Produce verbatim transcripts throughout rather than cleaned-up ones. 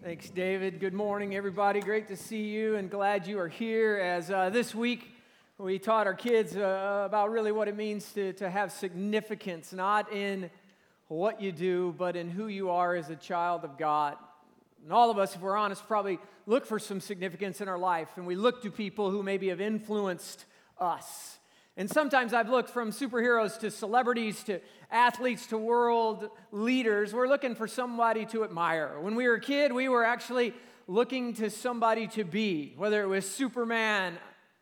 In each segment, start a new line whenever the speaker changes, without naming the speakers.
Thanks, David. Good morning, everybody. Great to see you and glad you are here. As uh, this week we taught our kids uh, about really what it means to, to have significance, not in what you do, but in who you are as a child of God. And all of us, if we're honest, probably look for some significance in our life, and we look to people who maybe have influenced us. And sometimes I've looked from superheroes to celebrities to athletes to world leaders. We're looking for somebody to admire. When we were a kid, we were actually looking to somebody to be, whether it was Superman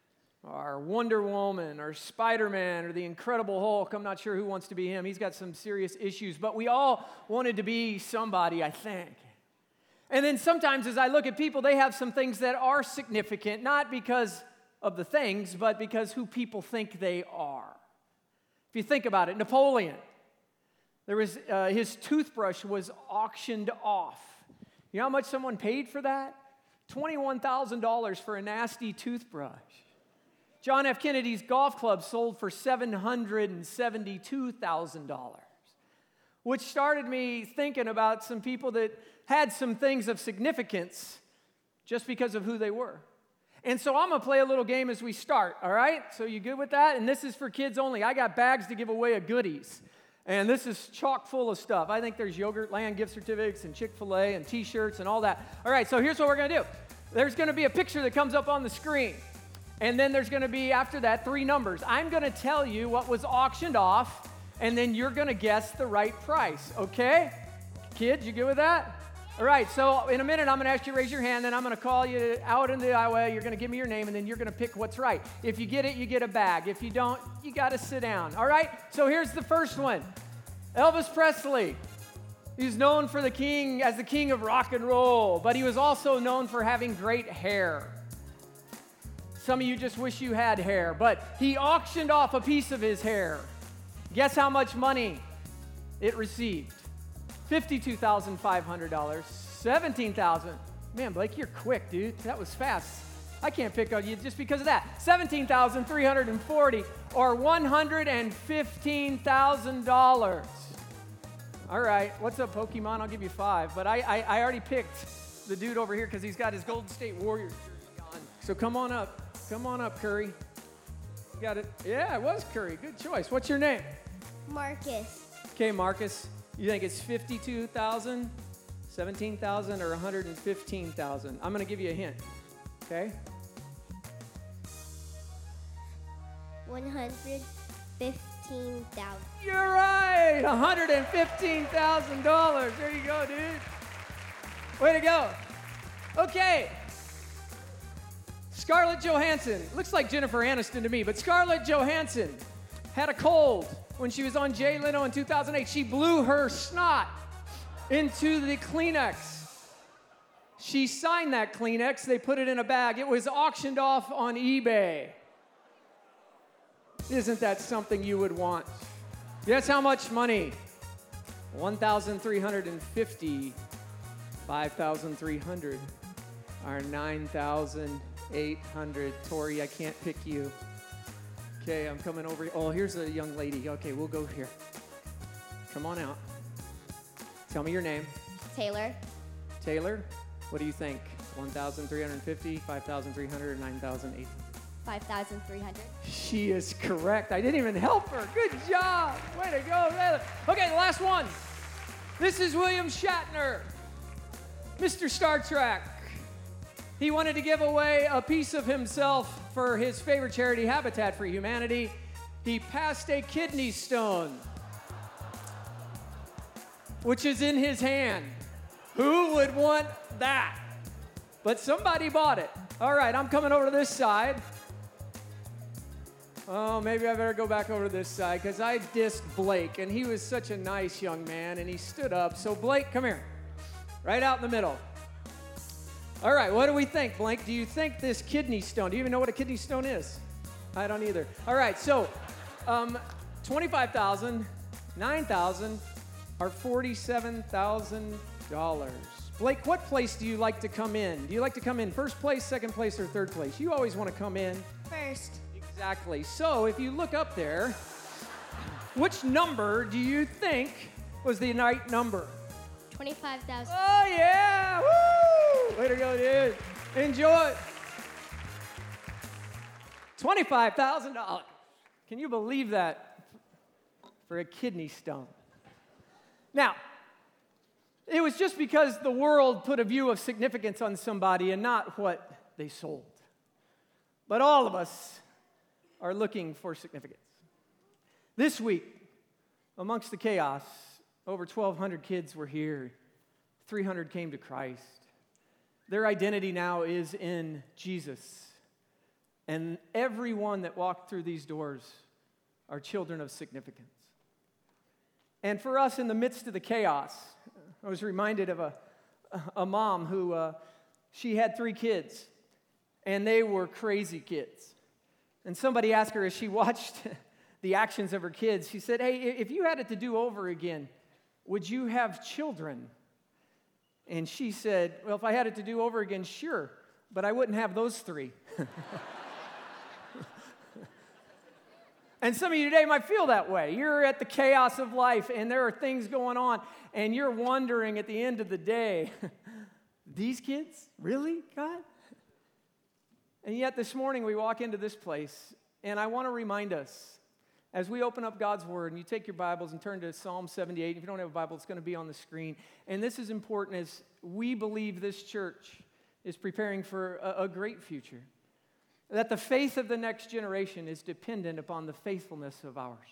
or Wonder Woman or Spider-Man or the Incredible Hulk. I'm not sure who wants to be him. He's got some serious issues, but we all wanted to be somebody, I think. And then sometimes as I look at people, they have some things that are significant, not because of the things, but because who people think they are. If you think about it, Napoleon, there was uh, his toothbrush was auctioned off. You know how much someone paid for that? twenty-one thousand dollars for a nasty toothbrush. John F. Kennedy's golf club sold for seven hundred seventy-two thousand dollars, which started me thinking about some people that had some things of significance just because of who they were. And so I'm going to play a little game as we start, all right? So you good with that? And this is for kids only. I got bags to give away of goodies. And this is chock full of stuff. I think there's Yogurtland gift certificates and Chick-fil-A and T-shirts and all that. All right, so here's what we're going to do. There's going to be a picture that comes up on the screen. And then there's going to be, after that, three numbers. I'm going to tell you what was auctioned off, and then you're going to guess the right price, okay? Kids, you good with that? All right, so in a minute, I'm going to ask you to raise your hand, and I'm going to call you out in the aisleway. You're going to give me your name, and then you're going to pick what's right. If you get it, you get a bag. If you don't, you got to sit down. All right, so here's the first one. Elvis Presley. He's known for the king as the king of rock and roll, but he was also known for having great hair. Some of you just wish you had hair, but he auctioned off a piece of his hair. Guess how much money it received? fifty-two thousand five hundred dollars, seventeen thousand dollars. Man, Blake, you're quick, dude. That was fast. I can't pick on you just because of that. seventeen thousand three hundred forty dollars or one hundred fifteen thousand dollars. All right, what's up, Pokemon? I'll give you five. But I, I, I already picked the dude over here because he's got his Golden State Warriors jersey on. So come on up. Come on up, Curry. You got it. Yeah, it was Curry. Good choice. What's your name?
Marcus.
Okay, Marcus. You think it's fifty-two thousand, seventeen thousand, or one hundred fifteen thousand? I'm going to give you a hint, okay?
one hundred fifteen thousand.
You're right! one hundred fifteen thousand dollars. There you go, dude. Way to go. Okay. Scarlett Johansson. Looks like Jennifer Aniston to me, but Scarlett Johansson had a cold when she was on Jay Leno in two thousand eight. She blew her snot into the Kleenex. She signed that Kleenex. They put it in a bag. It was auctioned off on eBay. Isn't that something you would want? Guess how much money? one thousand three hundred fifty, five thousand three hundred, or nine thousand eight hundred. Tori, I can't pick you. Okay, I'm coming over. Oh, here's a young lady. Okay, we'll go here. Come on out. Tell me your name.
Taylor.
Taylor, what do you think? one thousand three hundred fifty, five thousand three hundred, or nine thousand eight hundred?
five thousand three hundred.
She is correct. I didn't even help her. Good job. Way to go, Taylor. Okay, the last one. This is William Shatner, Mister Star Trek. He wanted to give away a piece of himself for his favorite charity, Habitat for Humanity. He passed a kidney stone, which is in his hand. Who would want that? But somebody bought it. All right, I'm coming over to this side. Oh, maybe I better go back over to this side because I dissed Blake, and he was such a nice young man, and he stood up. So, Blake, come here. Right out in the middle. All right, what do we think, Blake? Do you think this kidney stone, do you even know what a kidney stone is? I don't either. All right, so um, twenty-five thousand dollars, nine thousand dollars, or forty-seven thousand dollars. Blake, what place do you like to come in? Do you like to come in first place, second place, or third place? You always want to come in
First.
Exactly. So if you look up there, which number do you think was the right number?
twenty-five thousand.
Oh, yeah. Woo! to go, dude. Enjoy. twenty-five thousand dollars. Can you believe that for a kidney stone? Now, it was just because the world put a view of significance on somebody and not what they sold. But all of us are looking for significance. This week, amongst the chaos, over twelve hundred kids were here. three hundred came to Christ. Their identity now is in Jesus. And everyone that walked through these doors are children of significance. And for us, in the midst of the chaos, I was reminded of a, a mom who, uh, she had three kids, and they were crazy kids. And somebody asked her as she watched the actions of her kids, she said, hey, if you had it to do over again, would you have children? And she said, well, if I had it to do over again, sure, but I wouldn't have those three. And some of you today might feel that way. You're at the chaos of life, and there are things going on, and you're wondering at the end of the day, these kids? Really, God? And yet this morning we walk into this place, and I want to remind us, as we open up God's Word, and you take your Bibles and turn to Psalm seventy-eight. If you don't have a Bible, it's going to be on the screen. And this is important as we believe this church is preparing for a, a great future. That the faith of the next generation is dependent upon the faithfulness of ours.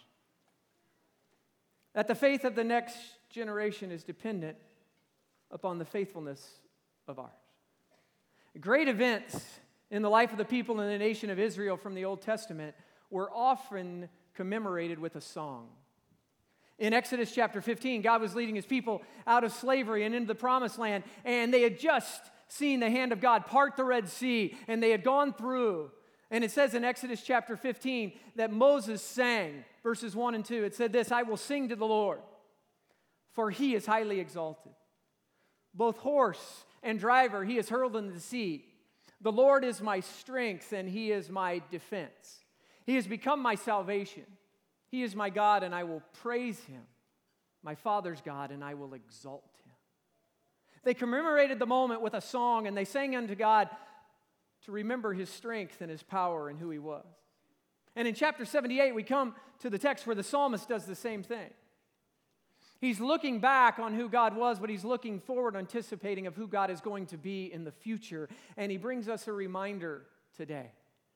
That the faith of the next generation is dependent upon the faithfulness of ours. Great events in the life of the people in the nation of Israel from the Old Testament were often commemorated with a song. In Exodus chapter fifteen, God was leading his people out of slavery and into the promised land, and they had just seen the hand of God part the Red Sea, and they had gone through. And it says in Exodus chapter fifteen that Moses sang, verses one and two. It said this, I will sing to the Lord, for he is highly exalted. Both horse and driver he is hurled into the sea. The Lord is my strength, and he is my defense. He has become my salvation. He is my God, and I will praise him. My Father's God, and I will exalt him. They commemorated the moment with a song, and they sang unto God to remember his strength and his power and who he was. And in chapter seventy-eight, we come to the text where the psalmist does the same thing. He's looking back on who God was, but he's looking forward, anticipating of who God is going to be in the future. And he brings us a reminder today.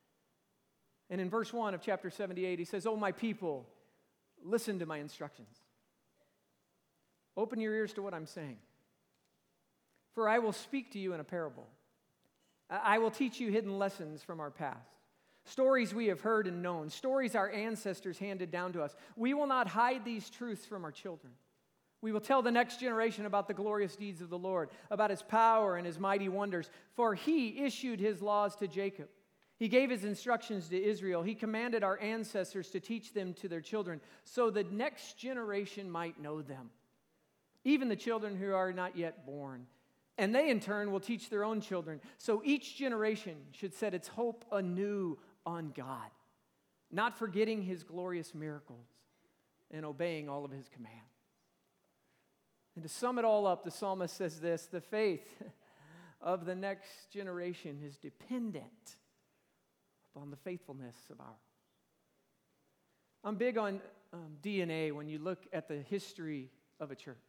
And in verse one of chapter seventy-eight, he says, "O my people, listen to my instructions. Open your ears to what I'm saying. For I will speak to you in a parable. I will teach you hidden lessons from our past. Stories we have heard and known. Stories our ancestors handed down to us. We will not hide these truths from our children. We will tell the next generation about the glorious deeds of the Lord, about his power and his mighty wonders. For he issued his laws to Jacob. He gave his instructions to Israel. He commanded our ancestors to teach them to their children, so the next generation might know them, even the children who are not yet born. And they, in turn, will teach their own children. So each generation should set its hope anew on God, not forgetting his glorious miracles and obeying all of his commands." And to sum it all up, the psalmist says this: the faith of the next generation is dependent upon the faithfulness of ours. I'm big on um, D N A when you look at the history of a church.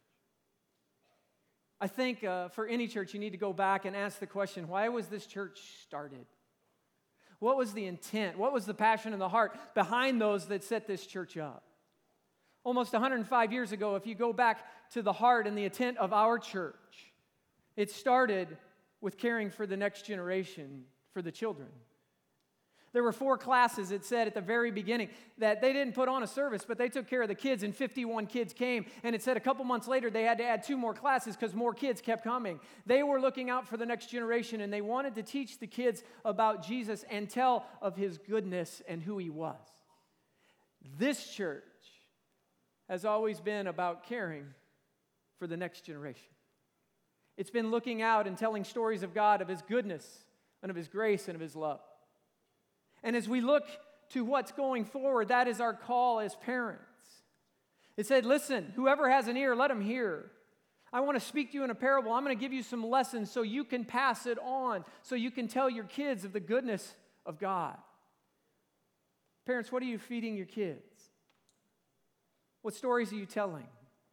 I think uh, for any church, you need to go back and ask the question, why was this church started? What was the intent? What was the passion and the heart behind those that set this church up? Almost one hundred five years ago, if you go back to the heart and the intent of our church, it started with caring for the next generation, for the children. There were four classes, it said at the very beginning, that they didn't put on a service, but they took care of the kids, and fifty-one kids came. And it said a couple months later they had to add two more classes because more kids kept coming. They were looking out for the next generation, and they wanted to teach the kids about Jesus and tell of his goodness and who he was. This church has always been about caring for the next generation. It's been looking out and telling stories of God, of his goodness, and of his grace, and of his love. And as we look to what's going forward, that is our call as parents. It said, listen, whoever has an ear, let him hear. I want to speak to you in a parable. I'm going to give you some lessons so you can pass it on, so you can tell your kids of the goodness of God. Parents, what are you feeding your kids? What stories are you telling?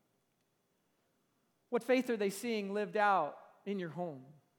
What faith are they seeing lived out in your home?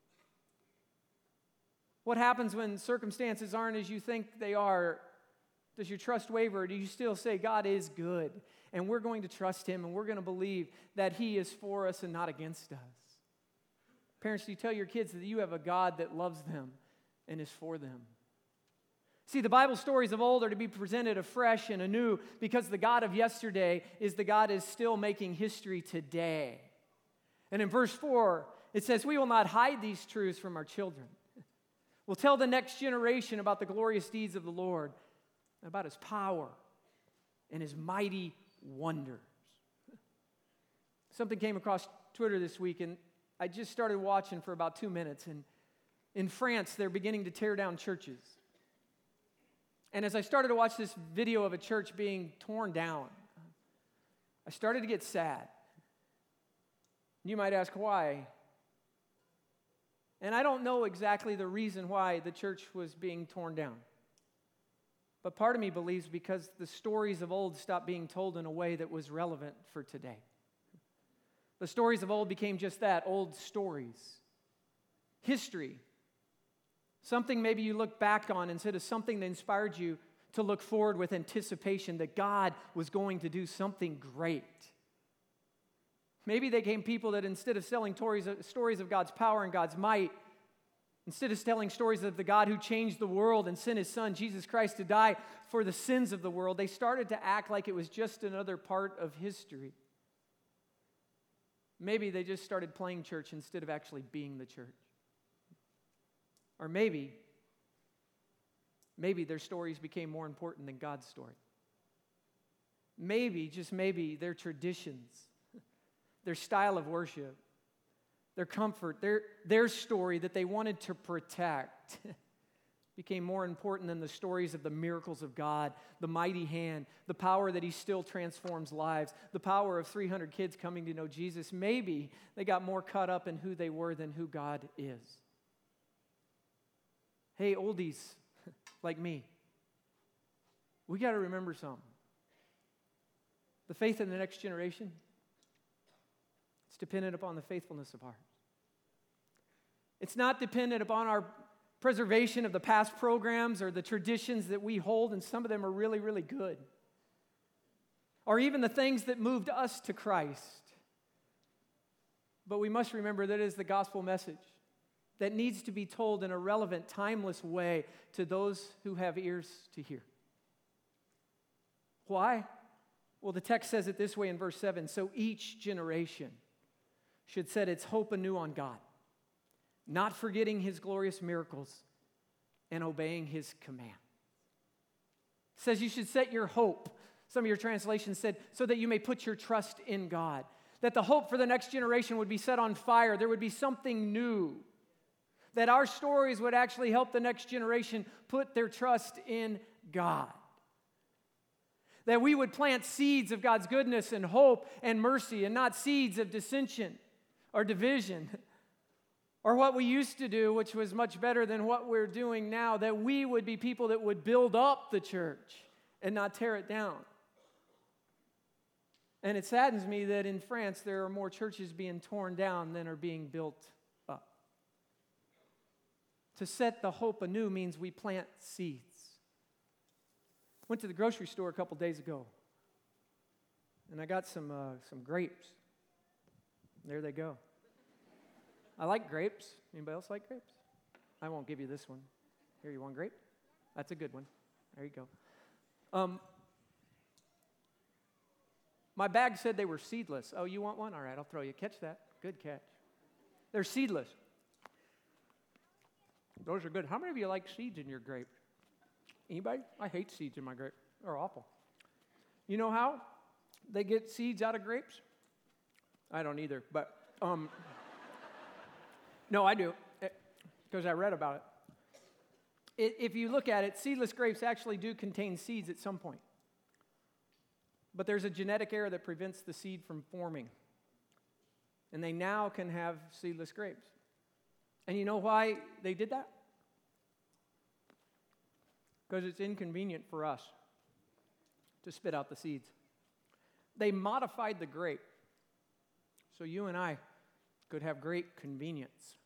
What happens when circumstances aren't as you think they are? Does your trust waver? Or do you still say, God is good, and we're going to trust Him, and we're going to believe that He is for us and not against us? Parents, do you tell your kids that you have a God that loves them and is for them? See, the Bible stories of old are to be presented afresh and anew because the God of yesterday is the God is still making history today. And in verse four, it says, we will not hide these truths from our children. We'll tell the next generation about the glorious deeds of the Lord, about His power and His mighty wonders. Something came across Twitter this week, and I just started watching for about two minutes. And in France, they're beginning to tear down churches. And as I started to watch this video of a church being torn down, I started to get sad. You might ask why. And I don't know exactly the reason why the church was being torn down. But part of me believes because the stories of old stopped being told in a way that was relevant for today. The stories of old became just that, old stories. History. Something maybe you look back on instead of something that inspired you to look forward with anticipation that God was going to do something great. Maybe they became people that instead of selling stories of God's power and God's might, instead of telling stories of the God who changed the world and sent His Son, Jesus Christ, to die for the sins of the world, they started to act like it was just another part of history. Maybe they just started playing church instead of actually being the church. Or maybe, maybe their stories became more important than God's story. Maybe, just maybe, their traditions, their style of worship, their comfort, their, their story that they wanted to protect became more important than the stories of the miracles of God, the mighty hand, the power that He still transforms lives, the power of three hundred kids coming to know Jesus. Maybe they got more caught up in who they were than who God is. Hey, oldies like me, we got to remember something. The faith in the next generation, it's dependent upon the faithfulness of ours. It's not dependent upon our preservation of the past programs or the traditions that we hold, and some of them are really, really good. Or even the things that moved us to Christ. But we must remember that it is the gospel message that needs to be told in a relevant, timeless way to those who have ears to hear. Why? Well, the text says it this way in verse seven. So each generation should set its hope anew on God, not forgetting His glorious miracles and obeying His command. It says you should set your hope. Some of your translations said, so that you may put your trust in God. That the hope for the next generation would be set on fire. There would be something new. That our stories would actually help the next generation put their trust in God. That we would plant seeds of God's goodness and hope and mercy and not seeds of dissension or division or what we used to do, which was much better than what we're doing now. That we would be people that would build up the church and not tear it down. And it saddens me that in France there are more churches being torn down than are being built up. To set the hope anew means we plant seeds. Went to the grocery store a couple days ago, and I got some uh, some grapes. There they go. I like grapes. Anybody else like grapes? I won't give you this one. Here, you want grape? That's a good one. There you go. Um, my bag said they were seedless. Oh, you want one? All right, I'll throw you. Catch that. Good catch. They're seedless. Those are good. How many of you like seeds in your grape? Anybody? I hate seeds in my grape. They're awful. You know how they get seeds out of grapes? I don't either, but um, no, I do, because I read about it. it. If you look at it, seedless grapes actually do contain seeds at some point. But there's a genetic error that prevents the seed from forming. And they now can have seedless grapes. And you know why they did that? Because it's inconvenient for us to spit out the seeds. They modified the grape so you and I could have great convenience.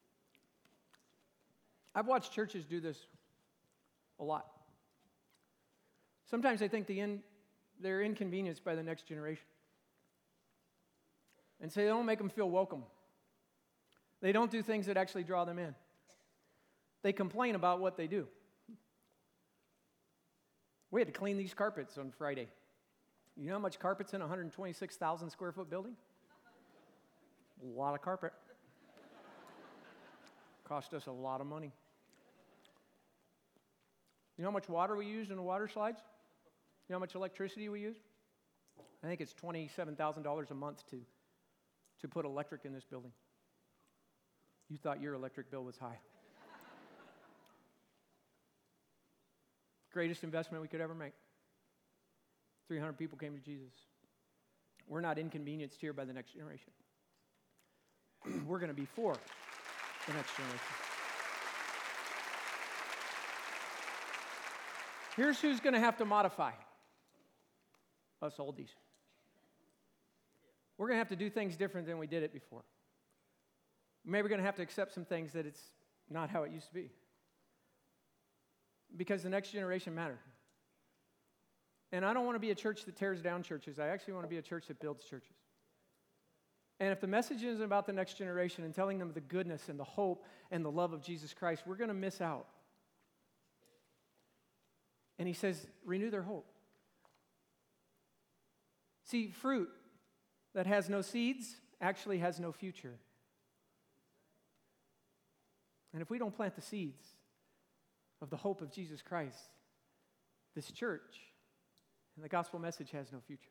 I've watched churches do this a lot. Sometimes I think the in, they're inconvenienced by the next generation. And so they don't make them feel welcome. They don't do things that actually draw them in. They complain about what they do. We had to clean these carpets on Friday. You know how much carpet's in a one hundred twenty-six thousand square foot building? A lot of carpet. Cost us a lot of money. You know how much water we use in the water slides? You know how much electricity we use? I think it's twenty-seven thousand dollars a month to, to put electric in this building. You thought your electric bill was high. Greatest investment we could ever make. three hundred people came to Jesus. We're not inconvenienced here by the next generation. We're going to be for the next generation. Here's who's going to have to modify us oldies. We're going to have to do things different than we did it before. Maybe we're going to have to accept some things that it's not how it used to be. Because the next generation matters. And I don't want to be a church that tears down churches. I actually want to be a church that builds churches. And if the message isn't about the next generation and telling them the goodness and the hope and the love of Jesus Christ, we're going to miss out. And he says, renew their hope. See, fruit that has no seeds actually has no future. And if we don't plant the seeds of the hope of Jesus Christ, this church and the gospel message has no future.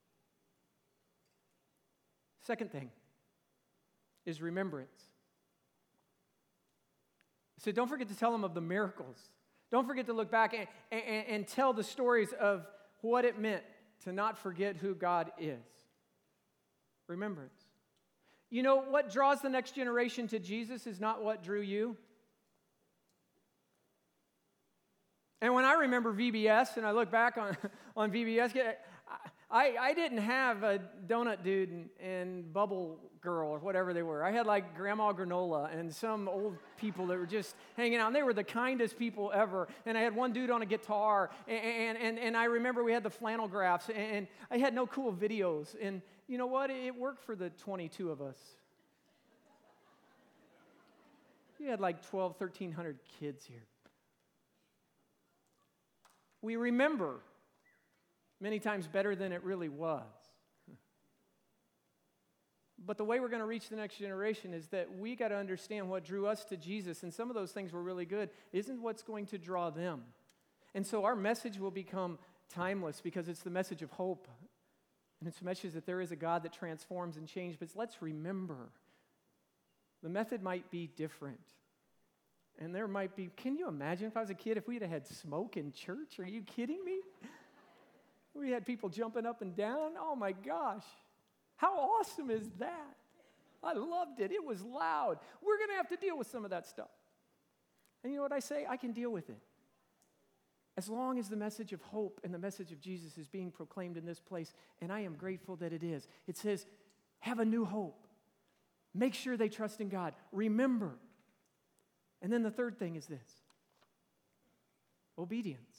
Second thing is remembrance. So don't forget to tell them of the miracles. Don't forget to look back and, and, and tell the stories of what it meant to not forget who God is. Remembrance. You know, what draws the next generation to Jesus is not what drew you. And when I remember V B S, and I look back on, on V B S, I, I didn't have a donut dude and, and bubble girl or whatever they were. I had like Grandma Granola and some old people that were just hanging out. And they were the kindest people ever. And I had one dude on a guitar. And, and, and I remember we had the flannel graphs. And I had no cool videos. And you know what? It worked for the twenty-two of us. You had like twelve, thirteen hundred kids here. We remember many times better than it really was. But the way we're going to reach the next generation is that we got to understand what drew us to Jesus, and some of those things were really good, isn't what's going to draw them. And so our message will become timeless because it's the message of hope. And it's a message that there is a God that transforms and changes, but let's remember. The method might be different. And there might be, can you imagine if I was a kid, if we'd have had smoke in church? Are you kidding me? We had people jumping up and down. Oh my gosh. How awesome is that? I loved it. It was loud. We're going to have to deal with some of that stuff. And you know what I say? I can deal with it. As long as the message of hope and the message of Jesus is being proclaimed in this place, and I am grateful that it is. It says, have a new hope. Make sure they trust in God. Remember. And then the third thing is this. Obedience.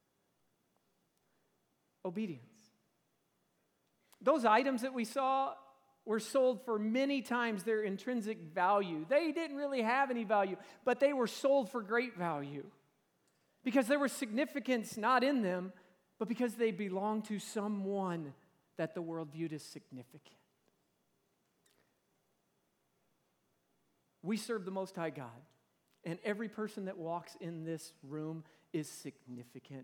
Obedience. Those items that we saw were sold for many times their intrinsic value. They didn't really have any value, but they were sold for great value because there was significance not in them, but because they belonged to someone that the world viewed as significant. We serve the Most High God. And every person that walks in this room is significant.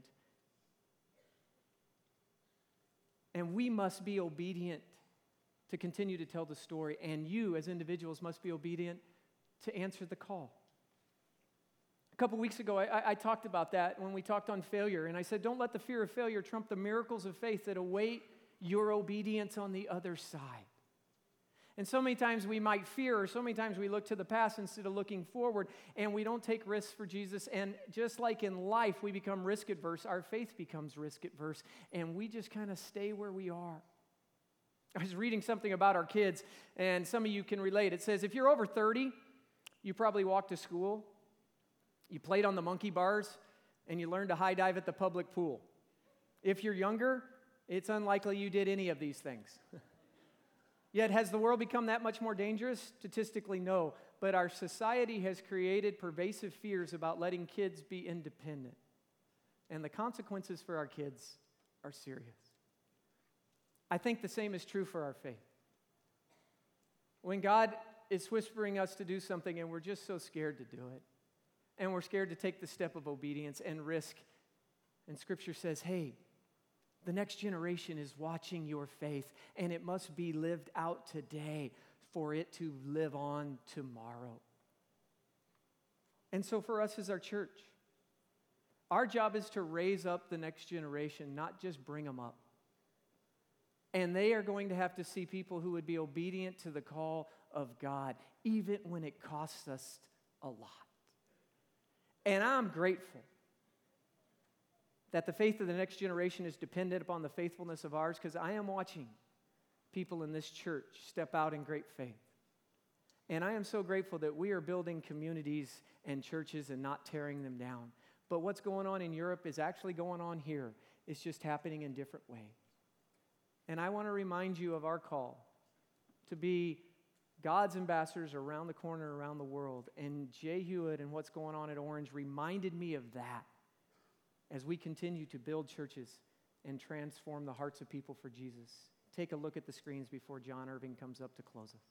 And we must be obedient to continue to tell the story. And you, as individuals, must be obedient to answer the call. A couple weeks ago, I, I talked about that when we talked on failure. And I said, don't let the fear of failure trump the miracles of faith that await your obedience on the other side. And so many times we might fear, or so many times we look to the past instead of looking forward, and we don't take risks for Jesus. And just like in life, we become risk adverse, our faith becomes risk adverse, and we just kind of stay where we are. I was reading something about our kids, and some of you can relate. It says, if you're over thirty, you probably walked to school, you played on the monkey bars, and you learned to high dive at the public pool. If you're younger, it's unlikely you did any of these things. Yet, has the world become that much more dangerous? Statistically, no. But our society has created pervasive fears about letting kids be independent. And the consequences for our kids are serious. I think the same is true for our faith. When God is whispering us to do something and we're just so scared to do it, and we're scared to take the step of obedience and risk, and Scripture says, hey, the next generation is watching your faith, and it must be lived out today for it to live on tomorrow. And so for us as our church, our job is to raise up the next generation, not just bring them up. And they are going to have to see people who would be obedient to the call of God, even when it costs us a lot. And I'm grateful that the faith of the next generation is dependent upon the faithfulness of ours, because I am watching people in this church step out in great faith. And I am so grateful that we are building communities and churches and not tearing them down. But what's going on in Europe is actually going on here. It's just happening in different ways. And I want to remind you of our call to be God's ambassadors around the corner, around the world. And Jay Hewitt and what's going on at Orange reminded me of that as we continue to build churches and transform the hearts of people for Jesus. Take a look at the screens before John Irving comes up to close us.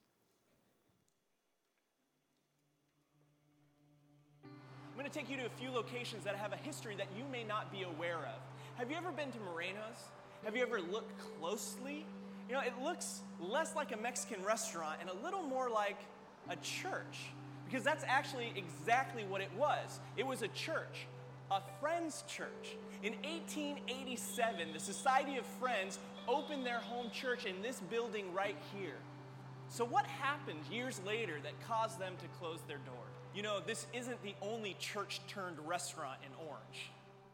I'm going to take you to a few locations that have a history that you may not be aware of. Have you ever been to Moreno's? Have you ever looked closely? You know, it looks less like a Mexican restaurant and a little more like a church, because that's actually exactly what it was. It was a church, a Friends church. In eighteen eighty-seven, the Society of Friends opened their home church in this building right here. So what happened years later that caused them to close their doors? You know, this isn't the only church-turned-restaurant in Orange.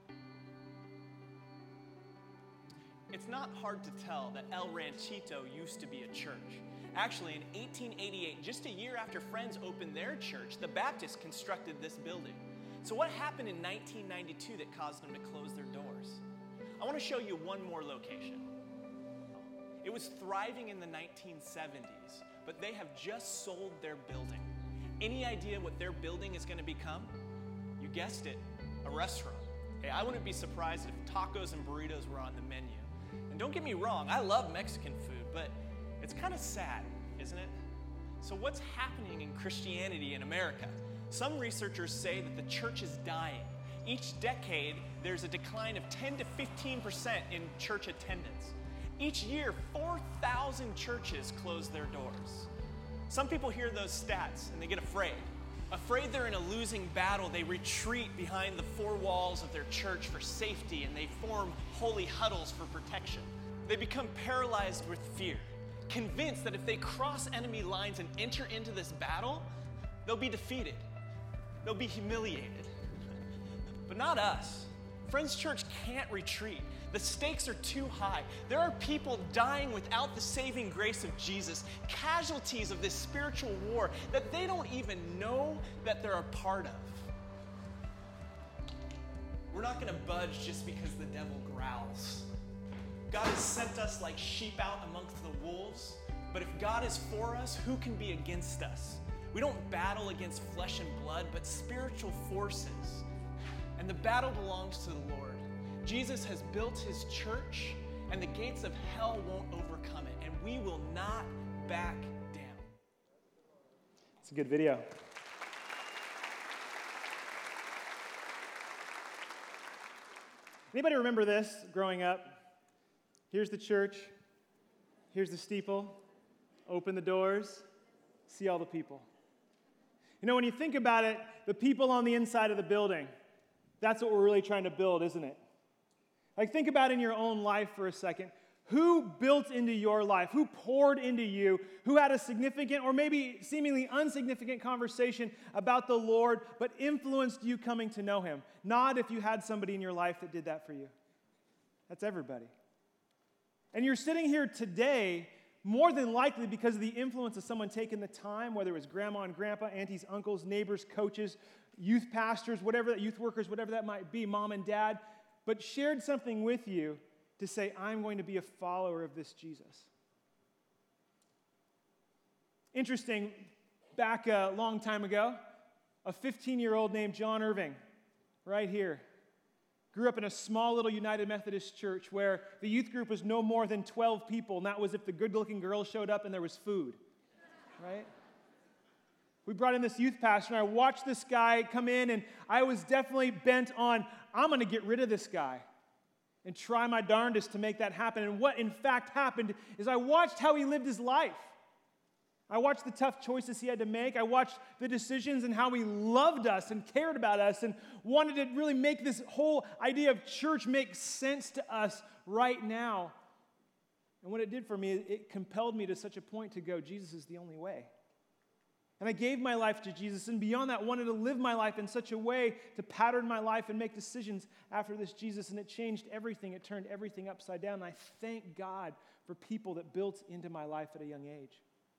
It's not hard to tell that El Ranchito used to be a church. Actually, in eighteen eighty-eight, just a year after Friends opened their church, the Baptists constructed this building. So what happened in nineteen ninety-two that caused them to close their doors? I want to show you one more location. It was thriving in the nineteen seventies, but they have just sold their building. Any idea what their building is going to become? You guessed it, a restaurant. Hey, I wouldn't be surprised if tacos and burritos were on the menu. And don't get me wrong, I love Mexican food, but it's kind of sad, isn't it? So what's happening in Christianity in America? Some researchers say that the church is dying. Each decade, there's a decline of ten to fifteen percent in church attendance. Each year, four thousand churches close their doors. Some people hear those stats and they get afraid. Afraid they're in a losing battle, they retreat behind the four walls of their church for safety, and they form holy huddles for protection. They become paralyzed with fear, convinced that if they cross enemy lines and enter into this battle, they'll be defeated. They'll be humiliated. But not us. Friends Church can't retreat. The stakes are too high. There are people dying without the saving grace of Jesus, casualties of this spiritual war that they don't even know that they're a part of. We're not going to budge just because the devil growls. God has sent us like sheep out amongst the wolves, but if God is for us, who can be against us? We don't battle against flesh and blood, but spiritual forces. And the battle belongs to the Lord. Jesus has built his church, and the gates of hell won't overcome it, and we will not back down.
It's a good video. Anybody remember this growing up? Here's the church. Here's the steeple. Open the doors. See all the people. You know, when you think about it, the people on the inside of the building, that's what we're really trying to build, isn't it? Like, think about in your own life for a second. Who built into your life? Who poured into you? Who had a significant or maybe seemingly insignificant conversation about the Lord but influenced you coming to know Him? Not if you had somebody in your life that did that for you. That's everybody. And you're sitting here today more than likely because of the influence of someone taking the time, whether it was grandma and grandpa, aunties, uncles, neighbors, coaches, youth pastors, whatever that, youth workers, whatever that might be, mom and dad, but shared something with you to say, I'm going to be a follower of this Jesus. Interesting, back a long time ago, a fifteen-year-old named John Irving, right here, grew up in a small little United Methodist church where the youth group was no more than twelve people, and that was if the good-looking girls showed up and there was food, right? We brought in this youth pastor, and I watched this guy come in, and I was definitely bent on, I'm going to get rid of this guy and try my darndest to make that happen. And what in fact happened is I watched how he lived his life. I watched the tough choices he had to make. I watched the decisions and how he loved us and cared about us and wanted to really make this whole idea of church make sense to us right now. And what it did for me, it compelled me to such a point to go, Jesus is the only way. And I gave my life to Jesus, and beyond that, wanted to live my life in such a way to pattern my life and make decisions after this Jesus, and it changed everything. It turned everything upside down, and I thank God for people that built into my life at a young age.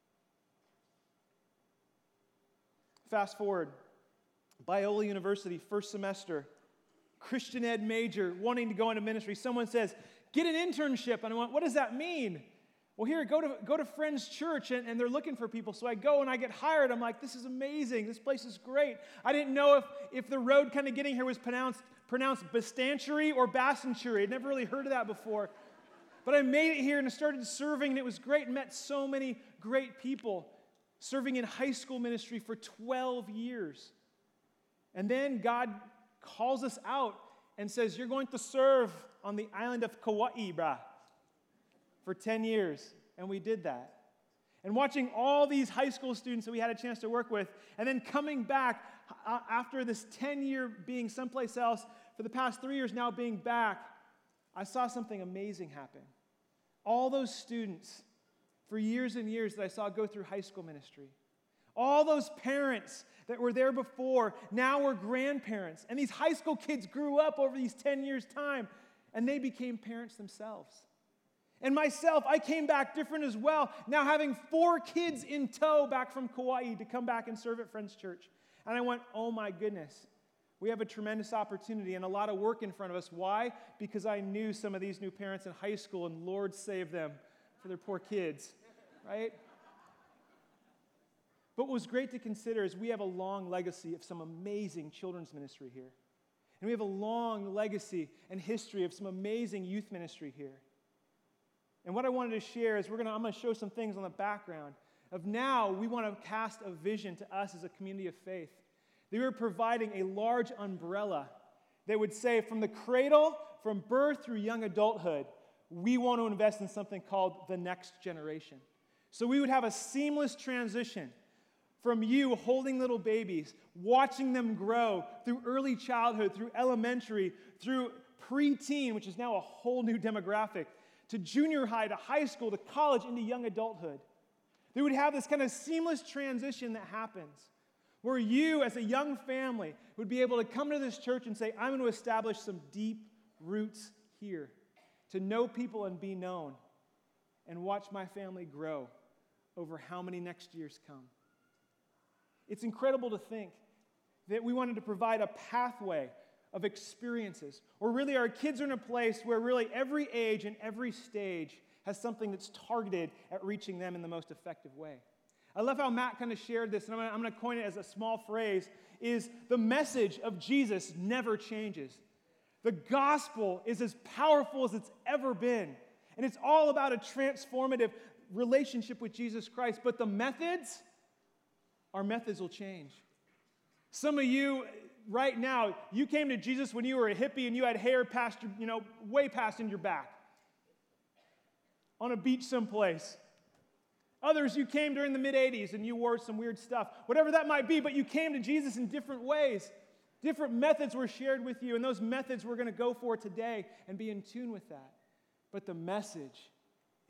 Fast forward, Biola University, first semester, Christian ed major, wanting to go into ministry. Someone says, get an internship, and I went, what does that mean? Well, here, go to go to Friends Church, and, and they're looking for people. So I go and I get hired. I'm like, this is amazing. This place is great. I didn't know if, if the road kind of getting here was pronounced, pronounced Bastanchery or Bassenchery. I'd never really heard of that before. But I made it here and I started serving, and it was great, and met so many great people, serving in high school ministry for twelve years. And then God calls us out and says, you're going to serve on the island of Kauai, brah, for ten years, and we did that. And watching all these high school students that we had a chance to work with, and then coming back uh, after this ten-year being someplace else, for the past three years now being back, I saw something amazing happen. All those students, for years and years that I saw go through high school ministry, all those parents that were there before, now were grandparents, and these high school kids grew up over these ten years' time, and they became parents themselves. And myself, I came back different as well, now having four kids in tow back from Kauai to come back and serve at Friends Church. And I went, oh my goodness, we have a tremendous opportunity and a lot of work in front of us. Why? Because I knew some of these new parents in high school, and Lord save them for their poor kids, right? But what was great to consider is we have a long legacy of some amazing children's ministry here. And we have a long legacy and history of some amazing youth ministry here. And what I wanted to share is we're gonna, I'm going to show some things on the background of now we want to cast a vision to us as a community of faith. They were providing a large umbrella that would say from the cradle, from birth through young adulthood, we want to invest in something called the next generation. So we would have a seamless transition from you holding little babies, watching them grow through early childhood, through elementary, through preteen, which is now a whole new demographic, to junior high, to high school, to college, into young adulthood. They would have this kind of seamless transition that happens where you, as a young family, would be able to come to this church and say, I'm going to establish some deep roots here, to know people and be known, and watch my family grow over how many next years come. It's incredible to think that we wanted to provide a pathway of experiences, or really our kids are in a place where really every age and every stage has something that's targeted at reaching them in the most effective way. I love how Matt kind of shared this, and I'm going, I'm going to coin it as a small phrase, is the message of Jesus never changes. The gospel is as powerful as it's ever been, and it's all about a transformative relationship with Jesus Christ, but the methods, our methods will change. Some of you right now, you came to Jesus when you were a hippie and you had hair past your, you know, way past in your back on a beach someplace. Others, you came during the mid-eighties and you wore some weird stuff. Whatever that might be, but you came to Jesus in different ways. Different methods were shared with you, and those methods we're going to go for today and be in tune with that. But the message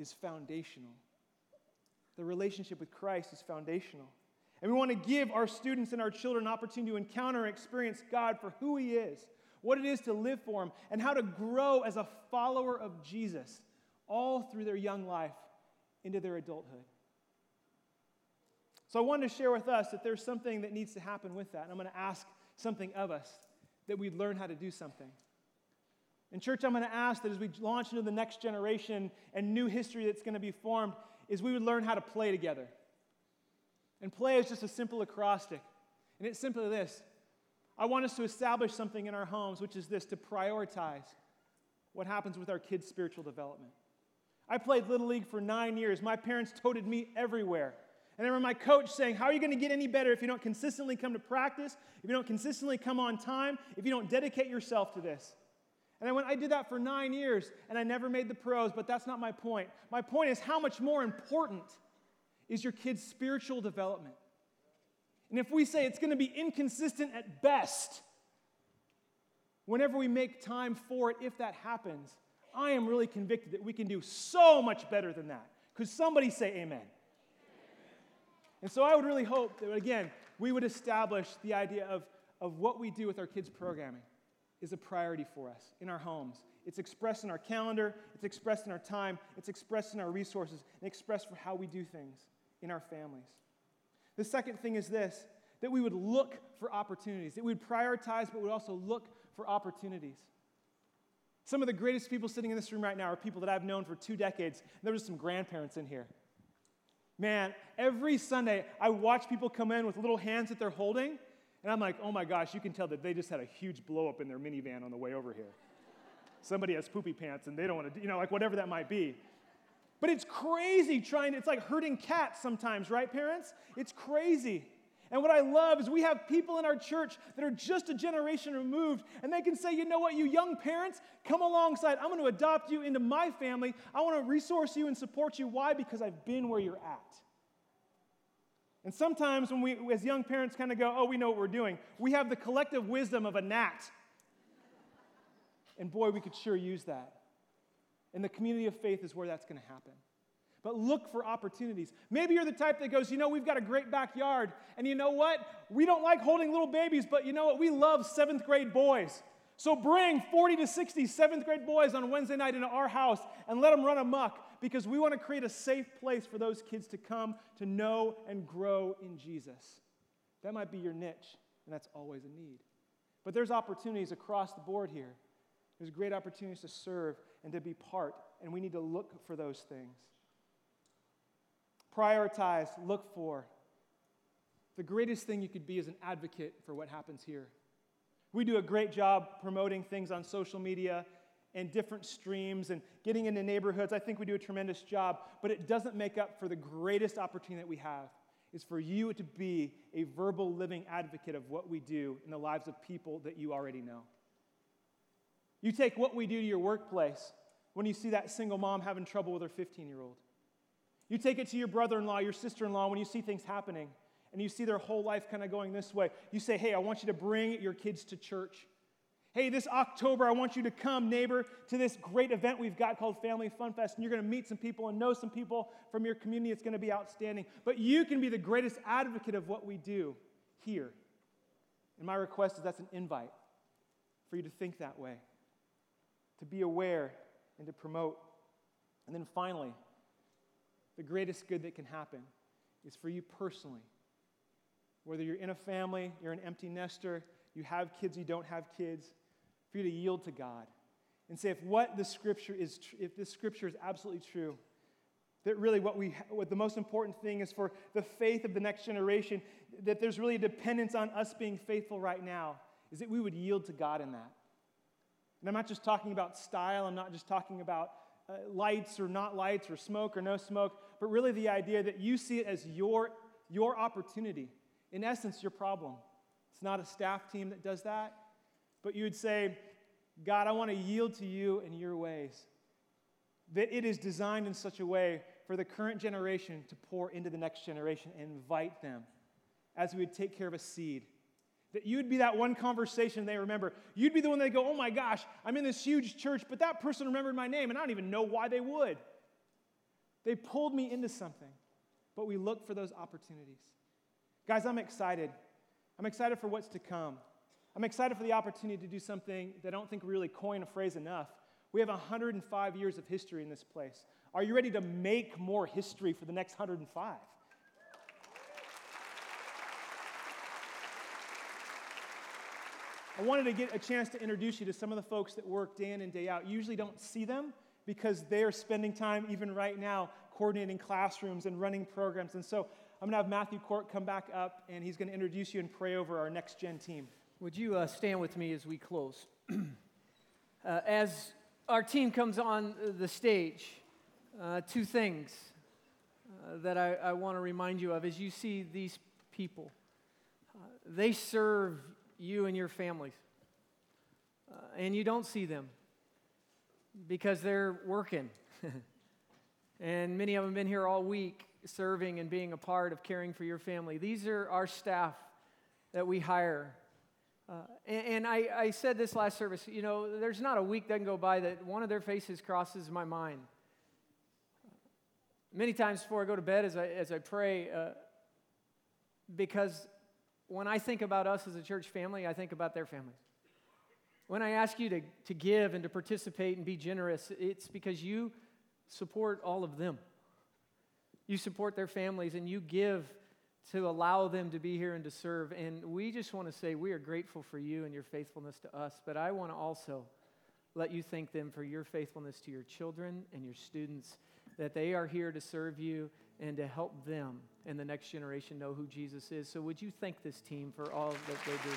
is foundational. The relationship with Christ is foundational. And we want to give our students and our children an opportunity to encounter and experience God for who He is, what it is to live for Him, and how to grow as a follower of Jesus all through their young life into their adulthood. So I wanted to share with us that there's something that needs to happen with that. And I'm going to ask something of us, that we'd learn how to do something. In church, I'm going to ask that as we launch into the next generation and new history that's going to be formed, is we would learn how to play together. And play is just a simple acrostic. And it's simply this. I want us to establish something in our homes, which is this, to prioritize what happens with our kids' spiritual development. I played Little League for nine years. My parents toted me everywhere. And I remember my coach saying, how are you going to get any better if you don't consistently come to practice, if you don't consistently come on time, if you don't dedicate yourself to this? And I went, I did that for nine years, and I never made the pros, but that's not my point. My point is how much more important is your kid's spiritual development. And if we say it's going to be inconsistent at best, whenever we make time for it, if that happens, I am really convicted that we can do so much better than that. Could somebody say amen? Amen? And so I would really hope that, again, we would establish the idea of, of what we do with our kids' programming is a priority for us in our homes. It's expressed in our calendar, it's expressed in our time, it's expressed in our resources, and expressed for how we do things in our families. The second thing is this, that we would look for opportunities, that we would prioritize, but we would also look for opportunities. Some of the greatest people sitting in this room right now are people that I've known for two decades. And there were some grandparents in here. Man, every Sunday I watch people come in with little hands that they're holding, and I'm like, oh my gosh, you can tell that they just had a huge blow up in their minivan on the way over here. Somebody has poopy pants and they don't want to, you know, like whatever that might be. But it's crazy trying to, it's like herding cats sometimes, right, parents? It's crazy. And what I love is we have people in our church that are just a generation removed, and they can say, you know what, you young parents, come alongside. I'm going to adopt you into my family. I want to resource you and support you. Why? Because I've been where you're at. And sometimes when we, as young parents, kind of go, oh, we know what we're doing, we have the collective wisdom of a gnat. And boy, we could sure use that. And the community of faith is where that's going to happen. But look for opportunities. Maybe you're the type that goes, you know, we've got a great backyard, and you know what? We don't like holding little babies, but you know what? We love seventh grade boys. So bring forty to sixty seventh grade boys on Wednesday night into our house and let them run amok, because we want to create a safe place for those kids to come to know and grow in Jesus. That might be your niche, and that's always a need. But there's opportunities across the board here. There's great opportunities to serve and to be part, and we need to look for those things. Prioritize, look for. The greatest thing you could be is an advocate for what happens here. We do a great job promoting things on social media and different streams and getting into neighborhoods. I think we do a tremendous job, but it doesn't make up for the greatest opportunity that we have, is for you to be a verbal living advocate of what we do in the lives of people that you already know. You take what we do to your workplace when you see that single mom having trouble with her fifteen-year-old. You take it to your brother-in-law, your sister-in-law, when you see things happening and you see their whole life kind of going this way. You say, hey, I want you to bring your kids to church. Hey, this October, I want you to come, neighbor, to this great event we've got called Family Fun Fest, and you're going to meet some people and know some people from your community. It's going to be outstanding. But you can be the greatest advocate of what we do here. And my request is that's an invite for you to think that way, to be aware and to promote. And then finally, the greatest good that can happen is for you personally. Whether you're in a family, you're an empty nester, you have kids, you don't have kids, for you to yield to God and say, if what the Scripture is, tr- if this Scripture is absolutely true, that really what we, what the most important thing is for the faith of the next generation, that there's really a dependence on us being faithful right now, is that we would yield to God in that. And I'm not just talking about style, I'm not just talking about uh, lights or not lights or smoke or no smoke, but really the idea that you see it as your, your opportunity. In essence, your problem. It's not a staff team that does that, but you would say, God, I want to yield to you in your ways. That it is designed in such a way for the current generation to pour into the next generation and invite them as we would take care of a seed. That you'd be that one conversation they remember. You'd be the one they go, oh my gosh, I'm in this huge church, but that person remembered my name, and I don't even know why they would. They pulled me into something, but we look for those opportunities. Guys, I'm excited. I'm excited for what's to come. I'm excited for the opportunity to do something that I don't think we really coin a phrase enough. We have one hundred five years of history in this place. Are you ready to make more history for the next one hundred five? I wanted to get a chance to introduce you to some of the folks that work day in and day out. You usually don't see them because they are spending time, even right now, coordinating classrooms and running programs. And so I'm going to have Matthew Court come back up, and he's going to introduce you and pray over our next-gen team.
Would you uh, stand with me as we close? uh, as our team comes on the stage, uh, two things uh, that I, I want to remind you of as you see these people. Uh, they serve you and your families, uh, and you don't see them because they're working. And many of them have been here all week serving and being a part of caring for your family. These are our staff that we hire. Uh, and and I, I said this last service, you know, there's not a week that can go by that one of their faces crosses my mind. Many times before I go to bed as I, as I pray, uh, because when I think about us as a church family, I think about their families. When I ask you to, to give and to participate and be generous, it's because you support all of them. You support their families and you give to allow them to be here and to serve. And we just want to say we are grateful for you and your faithfulness to us, but I want to also let you thank them for your faithfulness to your children and your students, that they are here to serve you and to help them and the next generation know who Jesus is. So would you thank this team for all that they do?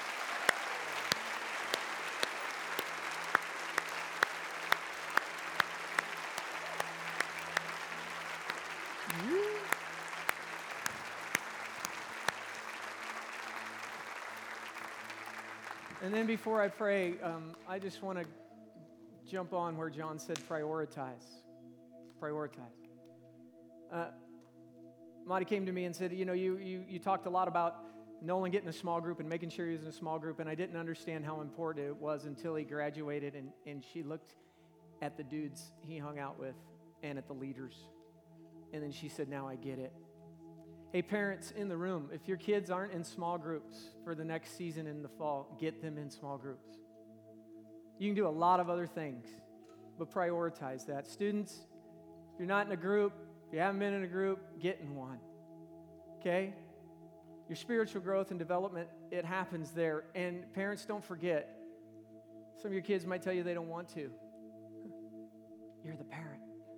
And then before I pray, um, I just want to jump on where John said prioritize. Prioritize. Uh, Monty came to me and said, you know, you, you you talked a lot about Nolan getting a small group and making sure he was in a small group, and I didn't understand how important it was until he graduated, and, and she looked at the dudes he hung out with and at the leaders. And then she said, now I get it. Hey, parents in the room, if your kids aren't in small groups for the next season in the fall, get them in small groups. You can do a lot of other things, but prioritize that. Students, if you're not in a group, if you haven't been in a group, get in one, okay? Your spiritual growth and development, it happens there. And parents, don't forget, some of your kids might tell you they don't want to. You're the parent.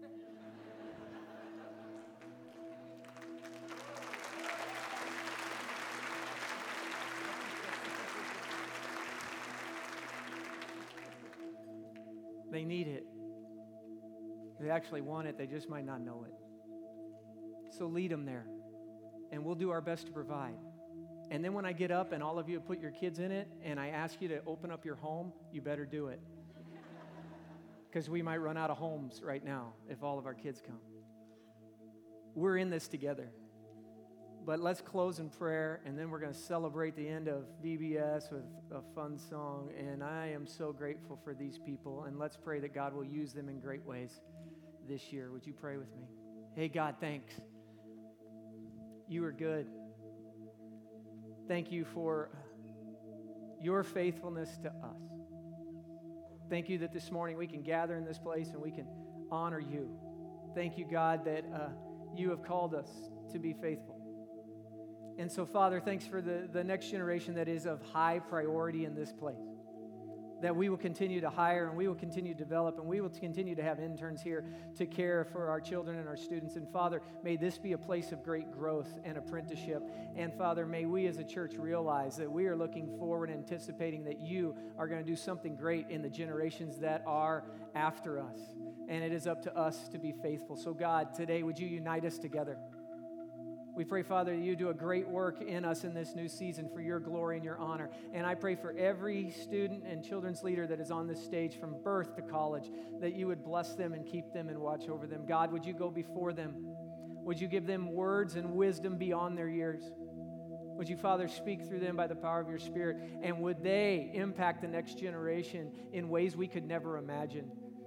They need it. They actually want it. They just might not know it. So lead them there, and we'll do our best to provide. And then when I get up and all of you put your kids in it, and I ask you to open up your home, you better do it. Because we might run out of homes right now if all of our kids come. We're in this together. But let's close in prayer, and then we're going to celebrate the end of V B S with a fun song. And I am so grateful for these people, and let's pray that God will use them in great ways this year. Would you pray with me? Hey, God, thanks. You are good. Thank you for your faithfulness to us. Thank you that this morning we can gather in this place and we can honor you. Thank you, God, that uh, you have called us to be faithful. And so, Father, thanks for the, the next generation that is of high priority in this place. That we will continue to hire and we will continue to develop and we will continue to have interns here to care for our children and our students. And Father, may this be a place of great growth and apprenticeship. And Father, may we as a church realize that we are looking forward and anticipating that you are going to do something great in the generations that are after us. And it is up to us to be faithful. So God, today, would you unite us together? We pray, Father, that you do a great work in us in this new season for your glory and your honor. And I pray for every student and children's leader that is on this stage from birth to college, that you would bless them and keep them and watch over them. God, would you go before them? Would you give them words and wisdom beyond their years? Would you, Father, speak through them by the power of your Spirit? And would they impact the next generation in ways we could never imagine?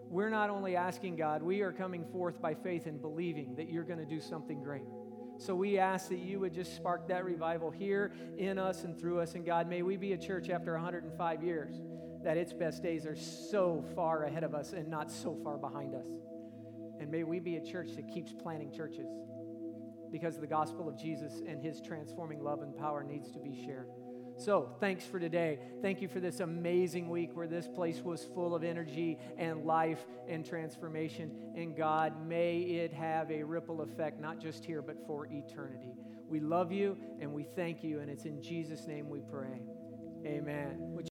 we're not only asking, God, we are coming forth by faith and believing that you're going to do something great. So we ask that you would just spark that revival here in us and through us. And God, may we be a church after one hundred five years, that its best days are so far ahead of us and not so far behind us. And may we be a church that keeps planting churches, because the gospel of Jesus and his transforming love and power needs to be shared. So thanks for today. Thank you for this amazing week where this place was full of energy and life and transformation. And God, may it have a ripple effect, not just here, but for eternity. We love you and we thank you, and it's in Jesus' name we pray. Amen. Would